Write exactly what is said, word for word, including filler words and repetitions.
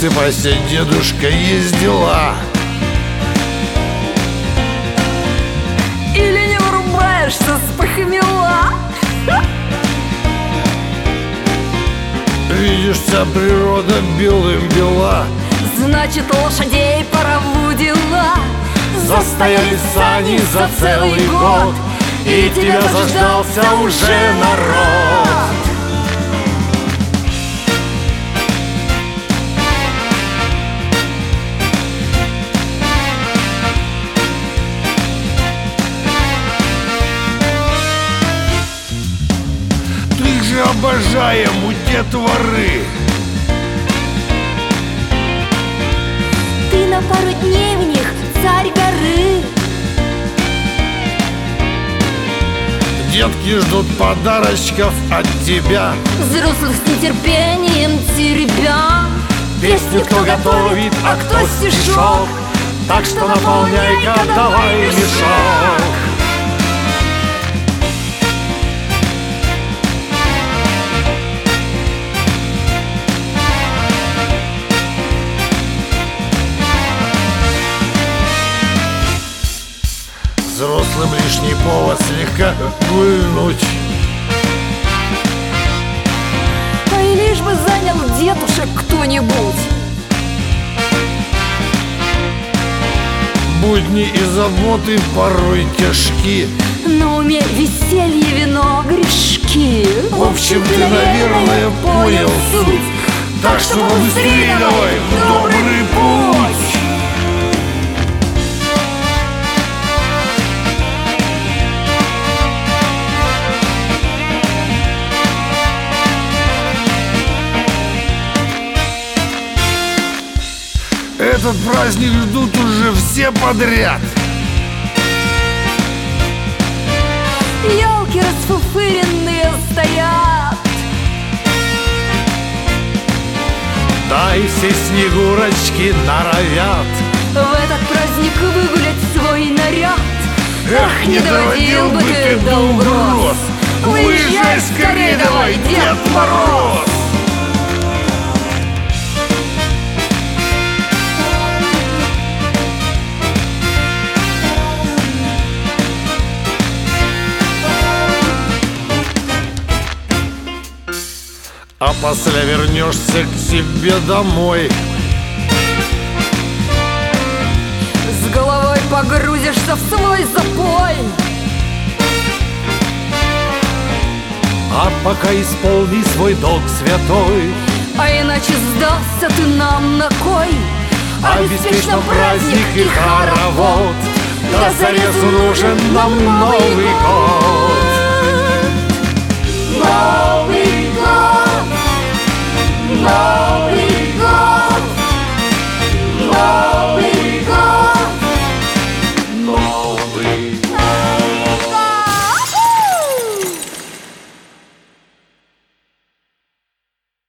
Просыпайся, дедушка, есть дела. Или не врубаешься с похмела? Видишь, вся природа белым бела. Значит, лошадей пора удила. Застояли сани за целый год, и тебя заждался уже народ. Ты же обожаем у детворы. Ты на пару дней в них царь горы. Детки ждут подарочков от тебя. Взрослых с нетерпением теребя. Песню кто готовит, а кто стишок. Так что наполняй-ка давай мешок. Взрослым лишний повод слегка гульнуть. Ай, лишь бы занял дедушек кто-нибудь. Будни и заботы порой тяжки. На уме веселье, вино, грешки. В общем, ты, наверное, понял суть. Так что побыстрее давай в добрый путь. Этот праздник ждут уже все подряд. Елки расфуфыренные стоят. Да и все снегурочки норовят В этот праздник выгулять свой наряд. Эх, не доводил бы ты до угроз. Выезжай скорее давай, Дед Мороз. А после вернешься к себе домой. С головой погрузишься в свой запой. А пока исполни свой долг святой. А иначе сдался ты нам на кой. Обеспечь нам праздник и хоровод. До зарезу нужен нам Новый год.